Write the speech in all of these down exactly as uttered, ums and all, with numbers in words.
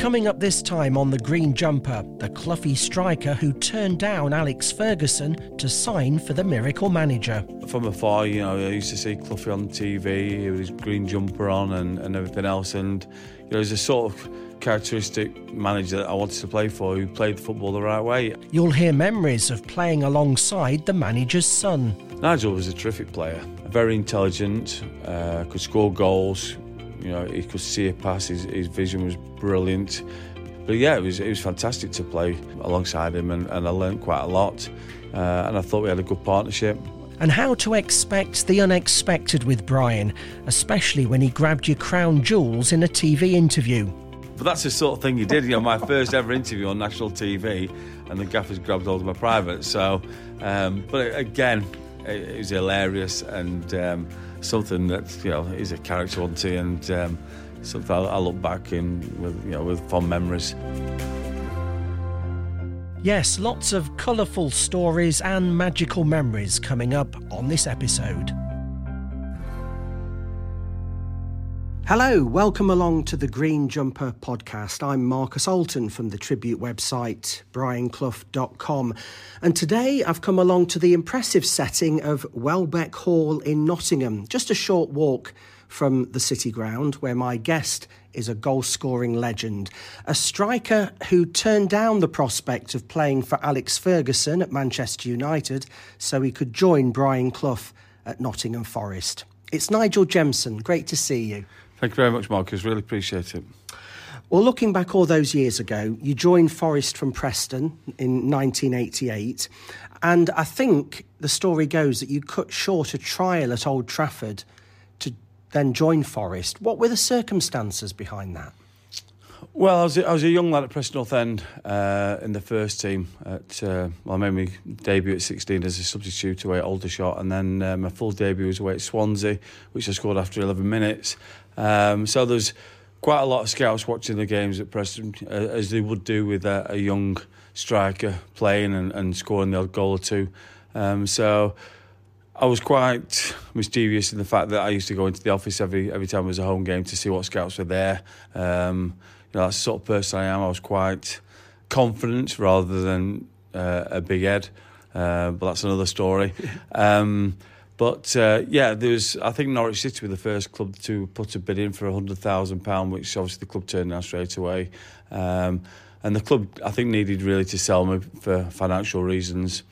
Coming up this time on The Green Jumper, the Cloughie striker who turned down Alex Ferguson to sign for the Miracle manager. From afar, you know, I used to see Cloughie on T V with his green jumper on and, and everything else, and you know, he's a sort of characteristic manager that I wanted to play for, who played football the right way. You'll hear memories of playing alongside the manager's son. Nigel was a terrific player, very intelligent, uh, could score goals. You know, he could see a pass. His, his vision was brilliant. But yeah, it was it was fantastic to play alongside him, and, and I learned quite a lot. Uh, and I thought we had a good partnership. And how to expect the unexpected with Brian, especially when he grabbed your crown jewels in a T V interview. But that's the sort of thing he did. You know, my first ever interview on national T V, and the gaffers grabbed hold of my private. So, um, but again, it, it was hilarious and. Um, Something that, you know, is a character unto, and um, something I look back in with, you know, with fond memories. Yes, lots of colourful stories and magical memories coming up on this episode. Hello, welcome along to the Green Jumper podcast. I'm Marcus Alton from the tribute website brian clough dot com, and today I've come along to the impressive setting of Welbeck Hall in Nottingham, just a short walk from the City Ground, where my guest is a goal-scoring legend, a striker who turned down the prospect of playing for Alex Ferguson at Manchester United so he could join Brian Clough at Nottingham Forest. It's Nigel Jemson. Great to see you. Thank you very much, Marcus. Really appreciate it. Well, looking back all those years ago, you joined Forest from Preston in nineteen eighty-eight, and I think the story goes that you cut short a trial at Old Trafford to then join Forest. What were the circumstances behind that? Well, I was, I was a young lad at Preston North End uh, in the first team. At, uh, well, I made my debut at sixteen as a substitute away at Aldershot, and then uh, my full debut was away at Swansea, which I scored after eleven minutes. Um, so there's quite a lot of scouts watching the games at Preston, uh, as they would do with a, a young striker playing and, and scoring the odd goal or two. Um, so I was quite mischievous in the fact that I used to go into the office every every time there was a home game to see what scouts were there. Um, you know, that's the sort of person I am. I was quite confident rather than uh, a big head, uh, but that's another story. Um, But, uh, yeah, there was, I think Norwich City were the first club to put a bid in for one hundred thousand pounds, which obviously the club turned down straight away. Um, and the club, I think, needed really to sell me for financial reasons.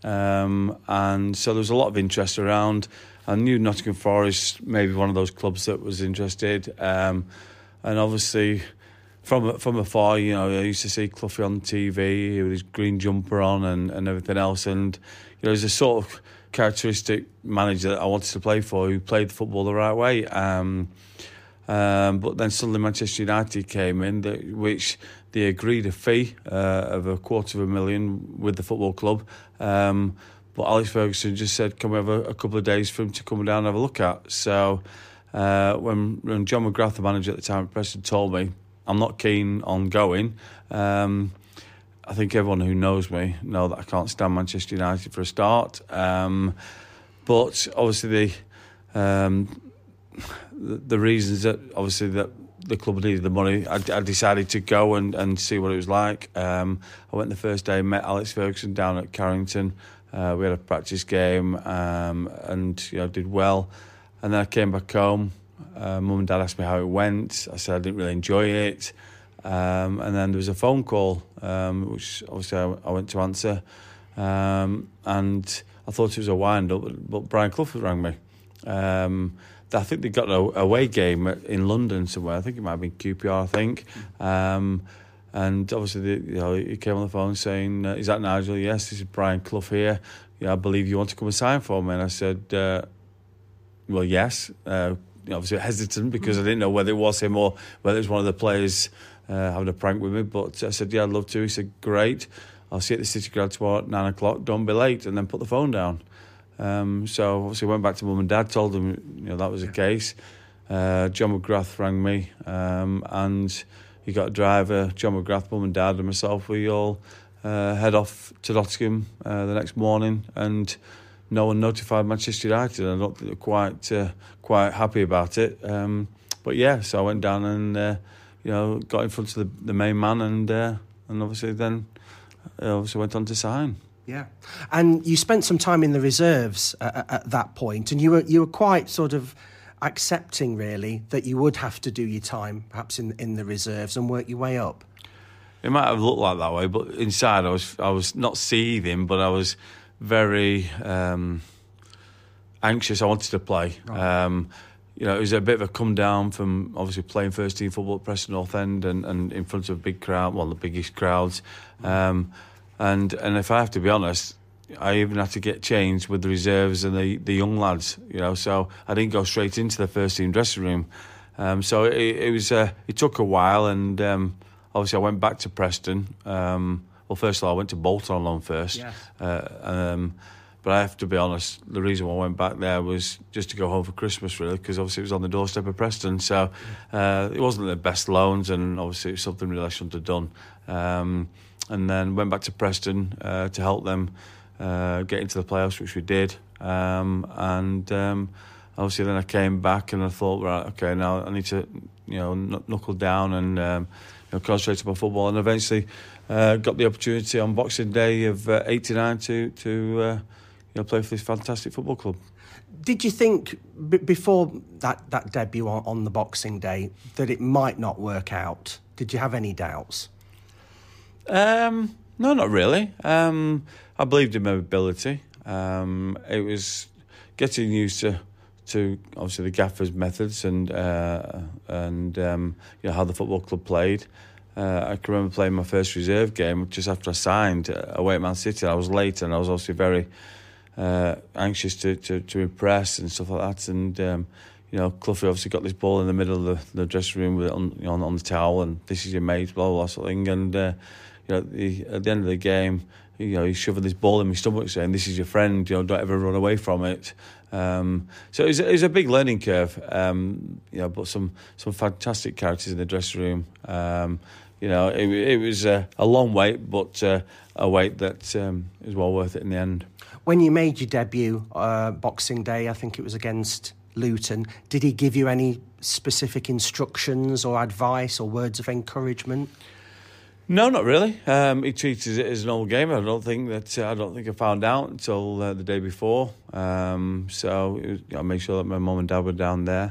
Um, and so there was a lot of interest around. I knew Nottingham Forest, maybe one of those clubs that was interested. Um, and obviously, from from afar, you know, I used to see Cloughie on T V with his green jumper on and, and everything else. And, you know, there's a sort of characteristic manager that I wanted to play for, who played football the right way. Um, um, but then suddenly Manchester United came in, that, which they agreed a fee uh, of a quarter of a million with the football club. Um, but Alex Ferguson just said, can we have a, a couple of days for him to come down and have a look at? So uh, when, when John McGrath, the manager at the time at Preston, told me I'm not keen on going, um, I think everyone who knows me know that I can't stand Manchester United for a start. Um, but obviously the, um, the the reasons that obviously that the club needed the money, I, I decided to go and, and see what it was like. Um, I went the first day, met Alex Ferguson down at Carrington. Uh, we had a practice game um, and you know did well. And then I came back home. Uh, Mum and Dad asked me how it went. I said I didn't really enjoy it. Um, and then there was a phone call, um, which obviously I, I went to answer. Um, and I thought it was a wind-up, but, but Brian Clough rang me. Um, I think they got an away game in London somewhere. I think it might have been Q P R, I think. Um, and obviously, the, you know, he came on the phone saying, uh, is that Nigel? Yes, this is Brian Clough here. Yeah, I believe you want to come and sign for me. And I said, uh, well, yes. Uh, obviously hesitant because I didn't know whether it was him or whether it was one of the players uh, having a prank with me. But I said, yeah, I'd love to. He said, great. I'll see you at the City Ground tomorrow at nine o'clock. Don't be late. And then put the phone down. Um, so obviously went back to Mum and Dad, told them you know that was the case. Uh, John McGrath rang me um, and he got a driver, John McGrath, Mum and Dad and myself. We all uh, head off to Nottingham uh, the next morning, and no one notified Manchester United. I don't think they're quite uh, quite happy about it. Um, but yeah, so I went down and uh, you know, got in front of the, the main man, and uh, and obviously then uh, obviously went on to sign. Yeah, and you spent some time in the reserves at, at that point, and you were you were quite sort of accepting, really, that you would have to do your time, perhaps in in the reserves, and work your way up. It might have looked like that way, but inside I was I was not seething, but I was very um, anxious. I wanted to play. Right. Um, you know, it was a bit of a come down from obviously playing first team football at Preston North End and, and in front of a big crowd, one of the biggest crowds. Um, And and if I have to be honest, I even had to get changed with the reserves and the, the young lads, you know. So I didn't go straight into the first team dressing room. Um, so it, it was uh, it took a while, and um, obviously I went back to Preston. Um, well, first of all, I went to Bolton on loan first. Yes. Uh, um, but I have to be honest, the reason why I went back there was just to go home for Christmas, really, because obviously it was on the doorstep of Preston. So uh, it wasn't the best loans, and obviously it was something really I shouldn't have done. Um, And then went back to Preston uh, to help them uh, get into the playoffs, which we did. Um, and um, obviously, then I came back and I thought, right, okay, now I need to, you know, kn- knuckle down and um, you know, concentrate on my football. And eventually, uh, got the opportunity on Boxing Day of uh, eighty-nine to to uh, you know, play for this fantastic football club. Did you think b- before that that debut on, on the Boxing Day that it might not work out? Did you have any doubts? Um, no, not really. Um, I believed in my ability. Um, it was getting used to, to obviously the gaffer's methods and uh, and um, you know, how the football club played. Uh, I can remember playing my first reserve game just after I signed away at Man City. I was late, and I was obviously very uh, anxious to, to, to impress and stuff like that. And um, you know, Cloughie obviously got this ball in the middle of the, the dressing room with it on, you know, on on the towel, and this is your mate, blah blah, blah sort of thing. And uh, you know, the, at the end of the game, you know, he's shoving this ball in my stomach saying, "This is your friend, you know, don't ever run away from it." Um, so it was, it was a big learning curve, um, you know, but some, some fantastic characters in the dressing room. Um, you know, it, it was a, a long wait, but uh, a wait that um, is well worth it in the end. When you made your debut, uh, Boxing Day, I think it was against Luton, did he give you any specific instructions or advice or words of encouragement? No, not really. Um, he treated it as an old game. I don't think that uh, I don't think I found out until uh, the day before. Um, so it was, you know, I made sure that my mum and dad were down there,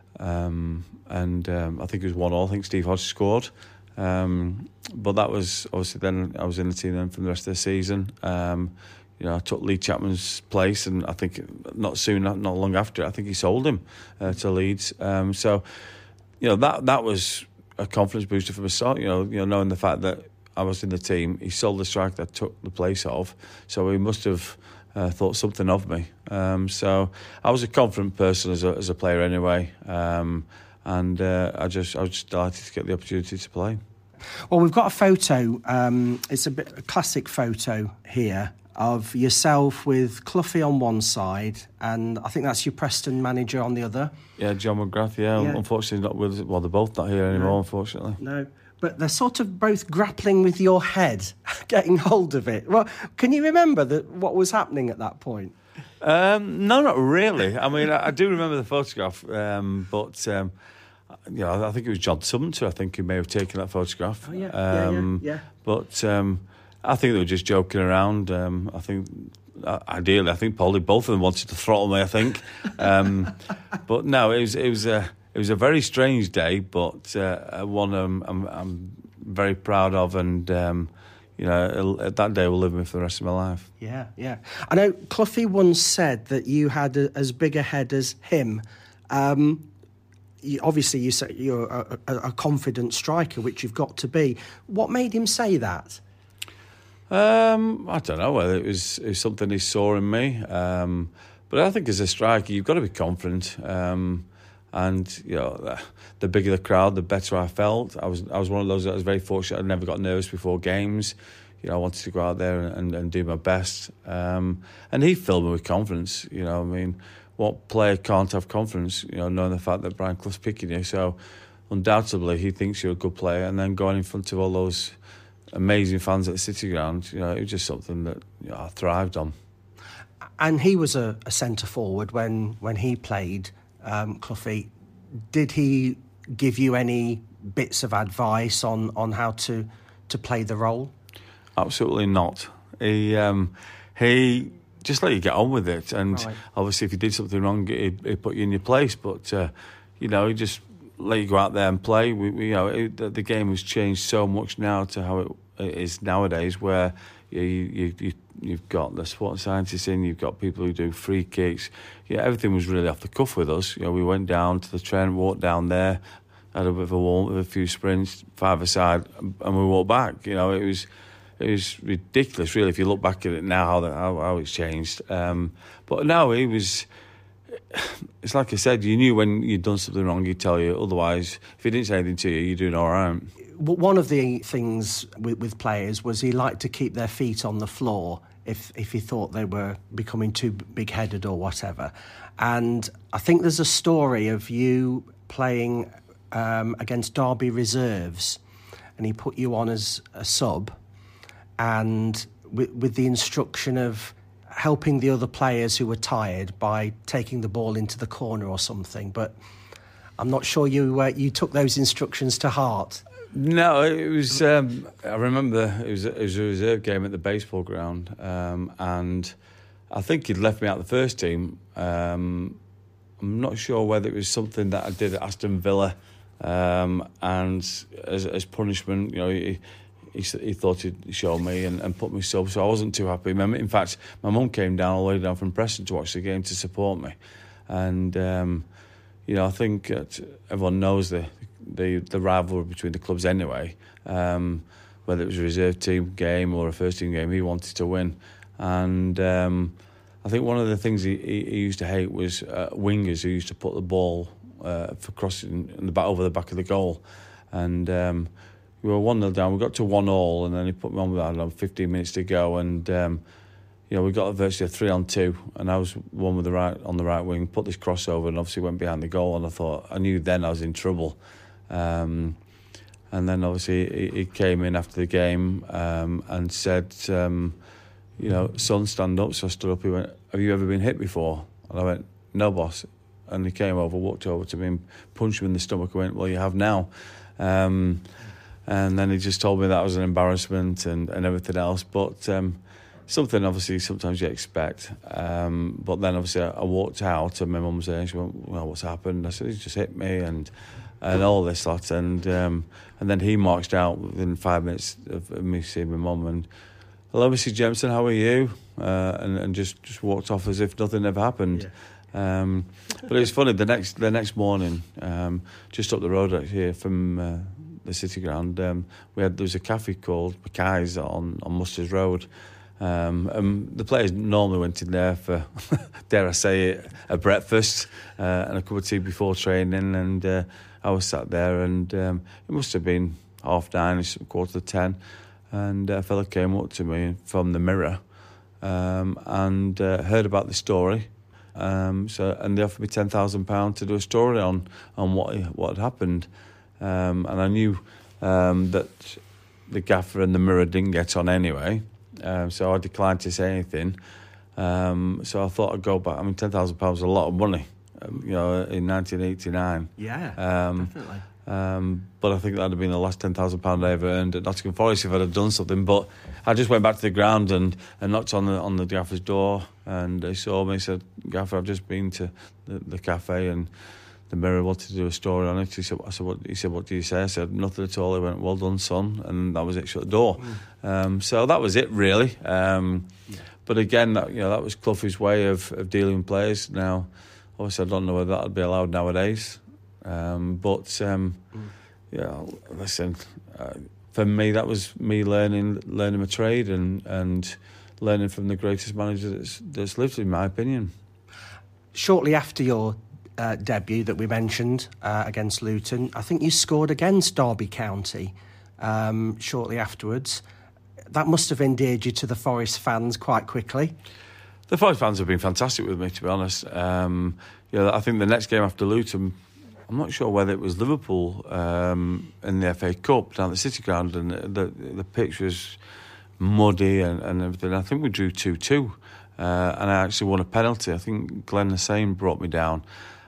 um, and um, I think it was one all. I think Steve Hodge scored, um, but that was obviously then I was in the team then for the rest of the season. Um, you know, I took Lee Chapman's place, and I think not soon, not, not long after, I think he sold him uh, to Leeds. Um, so, you know, that that was a confidence booster for myself, you know, you know, knowing the fact that I was in the team. He sold the striker that I took the place of, so he must have uh, thought something of me. Um, so I was a confident person as a, as a player anyway, um, and uh, I just I was just delighted to get the opportunity to play. Well, we've got a photo. Um, it's a bit a classic photo here of yourself with Cloughie on one side, and I think that's your Preston manager on the other. Yeah, John McGrath, yeah, yeah. Unfortunately not with, well, they're both not here anymore, no. unfortunately. No, but they're sort of both grappling with your head, getting hold of it. Well, can you remember that what was happening at that point? Um, no, not really. I mean, I, I do remember the photograph, um, but... Um, you know, I think it was John Sumter, I think, who may have taken that photograph. Oh, yeah, um, yeah, yeah, yeah. But... Um, I think they were just joking around. Um, I think, uh, ideally, I think probably both of them wanted to throttle me. I think, um, but no, it was it was a it was a very strange day, but uh, one um, I'm I'm very proud of, and um, you know, that day will live with me for the rest of my life. Yeah, yeah. I know Cloughie once said that you had a, as big a head as him. Um, you, obviously, you say you're a, a, a confident striker, which you've got to be. What made him say that? Um, I don't know whether it was, it was something he saw in me, um, but I think as a striker you've got to be confident, um, and you know, the, the bigger the crowd, the better I felt. I was I was one of those that was very fortunate. I never got nervous before games. You know, I wanted to go out there and, and do my best, um, and he filled me with confidence. You know, I mean, what player can't have confidence? You know, knowing the fact that Brian Clough's picking you, so undoubtedly he thinks you're a good player, and then going in front of all those amazing fans at the City Ground, you know, it was just something that, you know, I thrived on. And he was a, a centre forward when when he played, um, Cloughie. Did he give you any bits of advice on, on how to, to play the role? Absolutely not. He um, he just let you get on with it, and right. obviously if you did something wrong, he'd, he'd put you in your place. But uh, you know, he just let you go out there and play. We, we, you know, it, the, the game has changed so much now to how it, it is nowadays, where you, you, you you've got the sports scientists in, you've got people who do free kicks. Yeah, everything was really off the cuff with us. You know, we went down to the train, walked down there, had a bit of a warm, a few sprints, five-a-side, and we walked back. You know, it was it was ridiculous, really, if you look back at it now, how how, how it's changed. Um, but no, he was. It's like I said, you knew when you'd done something wrong, he'd tell you. Otherwise, if he didn't say anything to you, you're doing all right. One of the things with, with players was he liked to keep their feet on the floor if if he thought they were becoming too big-headed or whatever. And I think there's a story of you playing um, against Derby reserves, and he put you on as a sub, and with, with the instruction of helping the other players who were tired by taking the ball into the corner or something. But I'm not sure you uh, you took those instructions to heart. No, it was. Um, I remember it was, it was a reserve game at the baseball ground, um, and I think he'd left me out of the first team. Um, I'm not sure whether it was something that I did at Aston Villa, um, and as, as punishment, you know, he, he, he thought he'd show me and, and put me sub, so I wasn't too happy. In fact, my mum came down all the way down from Preston to watch the game to support me, and um, you know, I think that everyone knows the. The, the rivalry between the clubs anyway, um, whether it was a reserve team game or a first team game, he wanted to win. And um, I think one of the things he, he, he used to hate was uh, wingers who used to put the ball uh, for crossing in the back, over the back of the goal. And um, we were one nil down, we got to one all, and then he put me on with, I don't know, fifteen minutes to go, and um, you know, we got virtually a three on two, and I was one with the right on the right wing, put this crossover, and obviously went behind the goal, and I thought, I knew then I was in trouble. Um, and then obviously he, he came in after the game um, and said, um, you know, son, stand up. So I stood up. He went, have you ever been hit before? And I went, no, boss. And he came over, walked over to me and punched me in the stomach. I went, well, you have now. Um, and then he just told me that was an embarrassment and, and everything else. But um, something obviously sometimes you expect. Um, but then obviously I, I walked out and my mum was there and she went, well, what's happened? I said, he just hit me and and all this lot. And um, and then he marched out within five minutes of, of me seeing my mum and, hello, Missus Jemison, how are you? Uh, and, and just, just walked off as if nothing ever happened. Yeah. Um, but it was funny, the next the next morning, um, just up the road out here from uh, the city ground, um, we had there was a cafe called Mackay's on, on Musters Road. Um, and the players normally went in there for, dare I say it, a breakfast uh, and a cup of tea before training, and uh, I was sat there, and um, it must have been half nine, quarter to ten, and a fella came up to me from the Mirror um, and uh, heard about the story. Um, so and they offered me ten thousand pounds to do a story on on what what had happened, um, and I knew um, that the gaffer and the Mirror didn't get on anyway, um, so I declined to say anything. Um, so I thought I'd go back. I mean, ten thousand pounds is a lot of money, um, you know, in nineteen eighty-nine. Yeah, um, definitely. Um, but I think that'd have been the last ten thousand pounds I ever earned at Nottingham Forest if I'd have done something. But I just went back to the ground and, and knocked on the on the gaffer's door, and he saw me. He said, "Gaffer, I've just been to the, the cafe and the Mirror wanted to do a story on it." He said, I said, what, he said, "What do you say?" I said, "Nothing at all." He went, "Well done, son," and that was it. Shut the door. Mm. Um, so that was it, really. Um, yeah. But again, that, you know, that was Clough's way of, of dealing with players. Now, obviously, I don't know whether that would be allowed nowadays. Um, but um, mm. yeah, listen. Uh, for me, that was me learning learning my trade and and learning from the greatest manager that's that's lived, in my opinion. Shortly after your uh, debut that we mentioned uh, against Luton, I think you scored against Derby County um, shortly afterwards. That must have endeared you to the Forest fans quite quickly. The Forest fans have been fantastic with me, to be honest. Um, you know, I think the next game after Luton, I'm not sure whether it was Liverpool um, in the F A Cup down at the City Ground, and the the pitch was muddy and, and everything. I think we drew two two, uh, and I actually won a penalty. I think Glenn Hussein brought me down,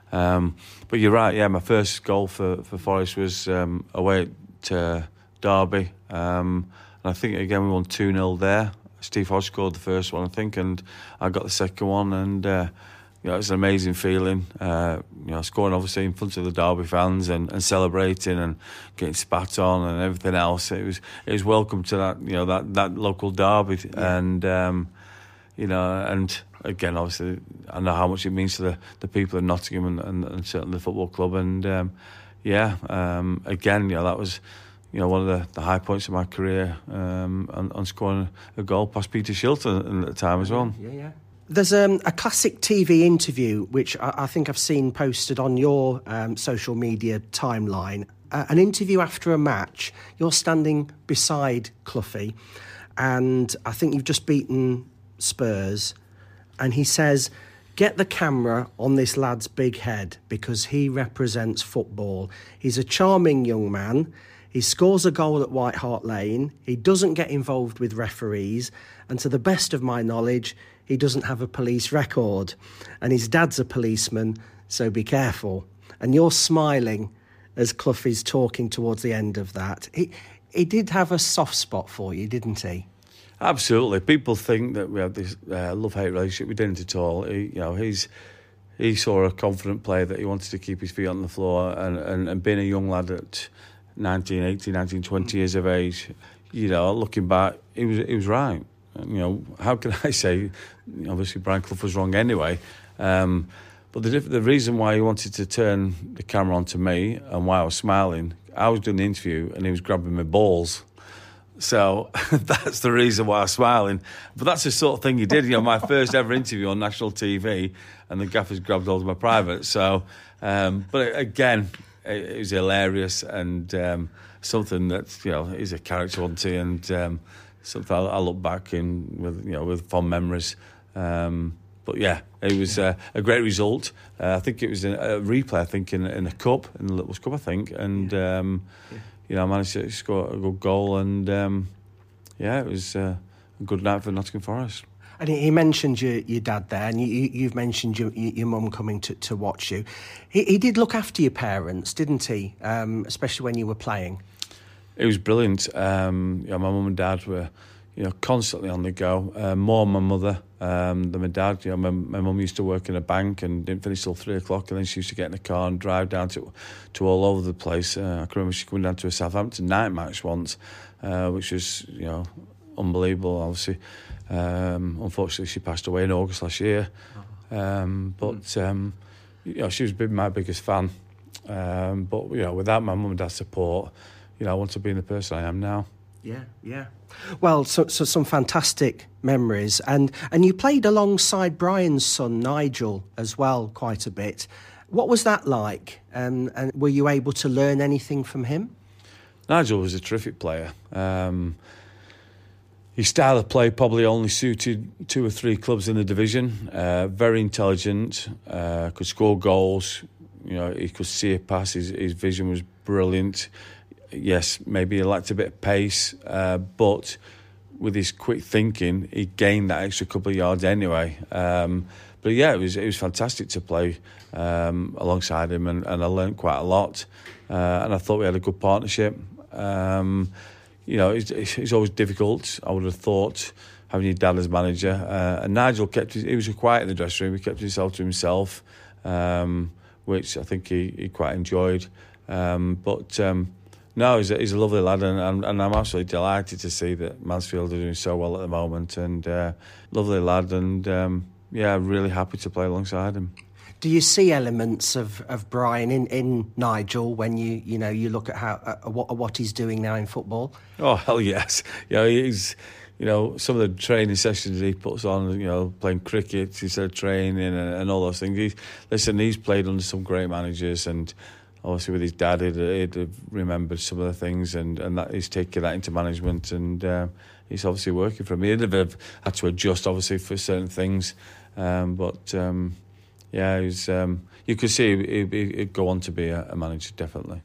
Um, but you're right, yeah, my first goal for, for Forest was um, away at uh, Derby. Um, and I think, again, we won two nil there. Steve Hodge scored the first one, I think, and I got the second one. And, uh, you know, it was an amazing feeling, uh, you know, scoring obviously in front of the Derby fans and, and celebrating and getting spat on and everything else. It was it was welcome to that, you know, that, that local derby. Yeah. And, um, you know, and again, obviously, I know how much it means to the, the people in Nottingham and, and, and certainly the football club. And, um, yeah, um, again, you know, that was, you know, one of the, the high points of my career, um, on, on scoring a goal past Peter Shilton at the time as well. Yeah, yeah. There's um, a classic T V interview, which I, I think I've seen posted on your um, social media timeline. Uh, an interview after a match. You're standing beside Cloughie, and I think you've just beaten Spurs. And he says, "Get the camera on this lad's big head because he represents football. He's a charming young man. He scores a goal at White Hart Lane. He doesn't get involved with referees. And to the best of my knowledge, he doesn't have a police record. And his dad's a policeman, so be careful." And you're smiling as Cloughie's talking towards the end of that. He, he did have a soft spot for you, didn't he? Absolutely. People think that we have this uh, love-hate relationship. We didn't at all. He, you know, he's he saw a confident player that he wanted to keep his feet on the floor, and, and, and being a young lad at nineteen, eighteen, nineteen, twenty years of age, you know, looking back, he was he was right. You know, how can I say? Obviously, Brian Clough was wrong anyway. Um, but the the reason why he wanted to turn the camera on to me and why I was smiling, I was doing the interview and he was grabbing my balls. So that's the reason why I was smiling. But that's the sort of thing he did. You know, my first ever interview on national T V, and the gaffers grabbed hold of my private. So, um, but again, it, it was hilarious and um, something that, you know, is a character on T and. Um, Something I look back in with, you know, with fond memories. Um, but yeah, it was uh, a great result. Uh, I think it was a, a replay. I think in in a cup, in the Little's Cup. I think, and um, yeah. you know, I managed to score a good goal, and um, yeah, it was uh, a good night for Nottingham Forest. And he mentioned your, your dad there, and you, you've mentioned your, your mum coming to, to watch you. He, he did look after your parents, didn't he? Um, especially when you were playing. It was brilliant. Um, you know, my mum and dad were, you know, constantly on the go. Uh, more my mother um, than my dad. You know, my, my mum used to work in a bank and didn't finish till three o'clock, and then she used to get in the car and drive down to to all over the place. Uh, I can remember she coming down to a Southampton night match once, uh, which was, you know, unbelievable. Obviously, um, unfortunately, she passed away in August last year. Um, but um, you know, she was my biggest fan. Um, but you know, without my mum and dad's support, you know, I want to be the person I am now. Yeah, yeah. Well, so, so some fantastic memories. And, and you played alongside Brian's son, Nigel, as well, quite a bit. What was that like? Um, and were you able to learn anything from him? Nigel was a terrific player. Um, his style of play probably only suited two or three clubs in the division. Uh, very intelligent, uh, could score goals. You know, he could see a pass. His, his vision was brilliant. Yes, maybe he lacked a bit of pace, uh, but with his quick thinking, he gained that extra couple of yards anyway. Um, but yeah, it was it was fantastic to play um, alongside him, and, and I learned quite a lot. Uh, and I thought we had a good partnership. Um, you know, it's, it's always difficult. I would have thought having your dad as manager. Uh, and Nigel kept his, he was quiet in the dressing room. He kept himself to himself, um, which I think he, he quite enjoyed. Um, but um, No, he's a, he's a lovely lad, and, and, and I'm absolutely delighted to see that Mansfield are doing so well at the moment. And uh, lovely lad, and um, yeah, really happy to play alongside him. Do you see elements of, of Brian in, in Nigel when you you know you look at how uh, what what he's doing now in football? Oh hell yes, you know, he's you know some of the training sessions he puts on, you know, playing cricket instead of training and, and all those things. He, listen, he's played under some great managers, and obviously with his dad, he'd, he'd have remembered some of the things, and, and that he's taken that into management, and uh, he's obviously working for him. He'd have had to adjust, obviously, for certain things, um, but um, yeah, he's, um, you could see he'd, he'd go on to be a, a manager, definitely.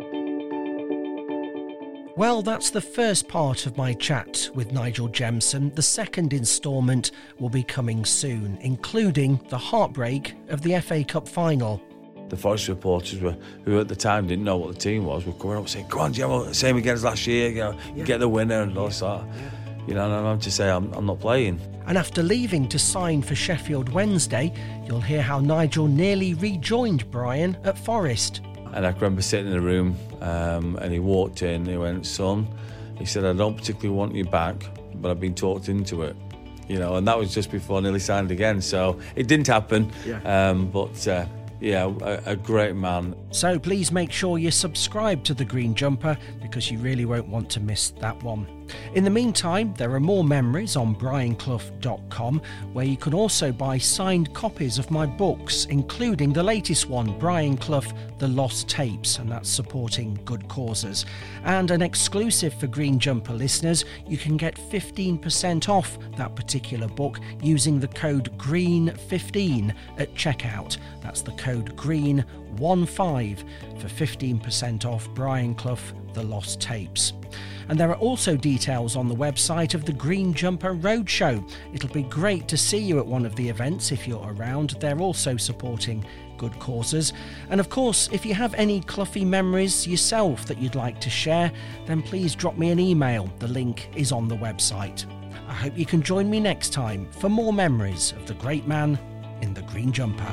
Well, that's the first part of my chat with Nigel Jemson. The second instalment will be coming soon, including the heartbreak of the F A Cup final. the Forest reporters were, who at the time didn't know what the team was, were coming up saying, "Come on, Jim, same again as last year. You know, yeah. Get the winner," and all that. Yeah. You know, and I'm to say I'm, I'm not playing. And after leaving to sign for Sheffield Wednesday, you'll hear how Nigel nearly rejoined Brian at Forest. And I remember sitting in the room, um, and he walked in. He went, "Son," he said, "I don't particularly want you back, but I've been talked into it." You know, and that was just before I nearly signed again. So it didn't happen. Yeah. Um, but uh, yeah, a, a great man. So please make sure you subscribe to The Green Jumper, because you really won't want to miss that one. In the meantime, there are more memories on brian clough dot com, where you can also buy signed copies of my books, including the latest one, Brian Clough, The Lost Tapes, and that's supporting good causes. And an exclusive for Green Jumper listeners, you can get fifteen percent off that particular book using the code green fifteen at checkout. That's the code green fifteen for fifteen percent off Brian Clough, The Lost Tapes. And there are also details on the website of the Green Jumper Roadshow. It'll be great to see you at one of the events if you're around. They're also supporting good causes. And of course, if you have any Cloughy memories yourself that you'd like to share, then please drop me an email. The link is on the website. I hope you can join me next time for more memories of the great man in the Green Jumper.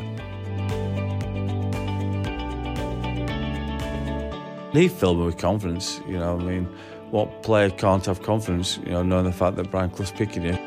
He filled me with confidence, you know, I mean, what player can't have confidence, you know, knowing the fact that Brian Clough's picking you?